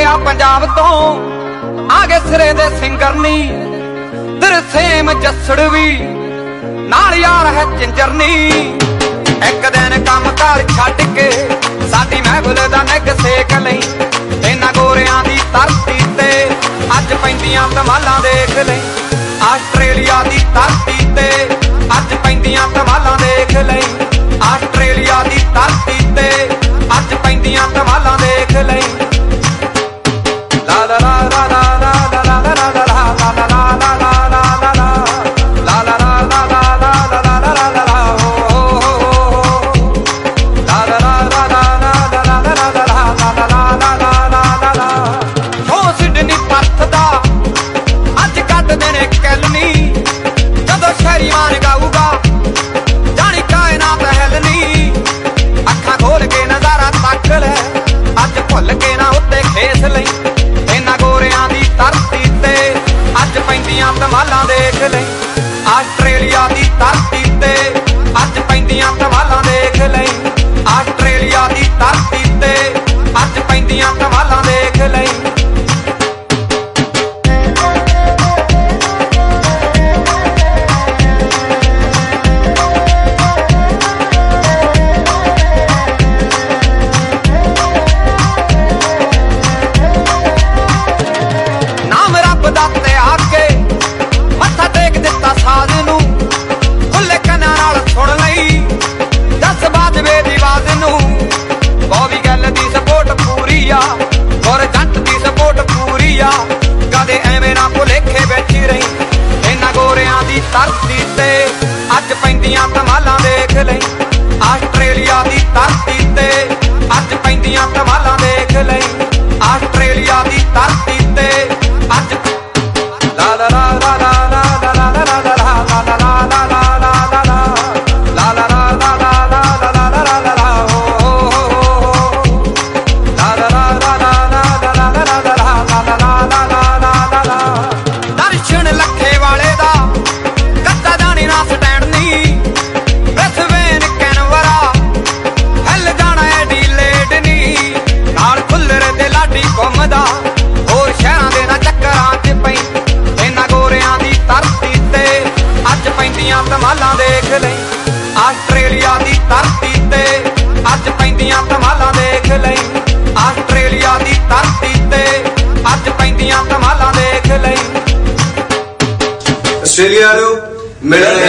ਆ ਪੰਜਾਬ ਤੋਂ ਆ ਗਏ ਸਿਰੇ ਦੇ ਸਿੰਗਰ ਨੀ ਤਰਸੇਮ ਜੱਸੜ ਵੀ ਨਾਲ ਯਾਰ ਹੈ ਚਿੰਜਰਨੀ। ਇੱਕ ਦਿਨ ਕੰਮ ਕਾਰ ਛੱਡ ਕੇ ਸਾਡੀ ਮਹਿਬਲ ਦਾ ਨਿੱਘ ਸੇਕ ਲਈ ਇਹਨਾਂ ਗੋਰਿਆਂ ਦੀ ਧਰਤੀ ਤੇ ਅੱਜ ਪੈਂਦੀਆਂ ਧਮਾਲਾਂ ਦੇਖ ਲਈ। ਆਸਟ੍ਰੇਲੀਆ ਦੀ ਧਰਤੀ ਤੇ ਅੱਜ ਪੈਂਦੀਆਂ ਧਮਾਲਾਂ ਦੇਖ ਲਈ। ਆਸਟ੍ਰੇਲੀਆ ਦੀ ਧਰਤੀ ਤੇ ਅੱਜ ਪੈਂਦੀਆਂ ਧਮਾਲਾਂ ਦੇਖ ਲਈ। ਲਾ ਲਾ ਲਾ ਲਾ ਲਾ ਲਾ ਲਾ ਲਾ ਲਾ ਲਾ ਲਾ ਲਾ ਧਮਾਲਾਂ ਦੇਖ ਲਈ। ਆਸਟ੍ਰੇਲੀਆ ਦੀ ਧਰਤੀ ਤੇ ਅੱਜ ਪੈਂਦੀਆਂ ਧਮਾਲਾਂ ਦੇਖ ਲਈ। ਆਸਟ੍ਰੇਲੀਆ ਦੀ ਧਰਤੀ ਤੇ ਅੱਜ ਪੈਂਦੀਆਂ ਧਮਾਲਾਂ ਦੇਖ ਲਈ। ਨਾਮ ਰੱਬ ਦਾ ਤੇ ਆ ਕੇ ਮੱਥਾ ਟੇਕ ਦਿੱਤਾ ਸਾਜ਼ ਨੂੰ ਖੁੱਲੇ ਕੰਨਾਂ ਨਾਲ ਸੁਣ ਲਈ ਦੱਸ ਬਾਜਵੇ ਦੀ ਆਵਾਜ਼ ਨੂੰ। ਬੋਬੀ ਗੱਲ ਦੀ ਸਪੋਰਟ ਪੂਰੀ ਆ ਔਰ ਜੱਟ ਦੀ ਸਪੋਰਟ ਪੂਰੀ ਆ ਕਦੇ ਐਵੇਂ ਨਾ ਭੁਲੇਖੇ ਬੈਠੀ ਰਹੀ। ਇਹਨਾਂ ਗੋਰਿਆਂ ਦੀ ਧਰਤੀ ਤੇ ਅੱਜ ਪੈਂਦੀਆਂ ਧਮਾਲਾਂ ਦੇਖ ਲਈ। ਆਸਟ੍ਰੇਲੀਆ ਦੀ ਧਰਤੀ ਤੇ ਅੱਜ ਪੈਂਦੀਆਂ ਧਮਾਲਾਂ ਦੇਖ ਲਈ। ਆਸਟ੍ਰੇਲੀਆ ਦੀ ਧਰਤੀ ਤੇ ਅੱਜ ਲਾ ਲਾ ਲਾ ਲਾ ਲਾ ਹੋਰ ਸ਼ਹਿਰਾਂ ਦੇ ਨਾ ਚੱਕਰਾਂ ਚ ਪਈ। ਇਹਨਾਂ ਗੋਰਿਆਂ ਦੀ ਧਰਤੀ ਤੇ ਅੱਜ ਪੈਂਦੀਆਂ ਧਮਾਲਾਂ ਦੇਖ ਲਈ। ਆਸਟ੍ਰੇਲੀਆ ਦੀ ਧਰਤੀ ਤੇ ਅੱਜ ਪੈਂਦੀਆਂ ਧਮਾਲਾਂ ਦੇਖ ਲਈ। ਆਸਟ੍ਰੇਲੀਆ ਦੀ ਧਰਤੀ ਤੇ ਅੱਜ ਪੈਂਦੀਆਂ ਧਮਾਲਾਂ ਦੇਖ ਲਈ। ਆਸਟ੍ਰੇਲੀਆ ਨੂੰ ਮਿਲਣ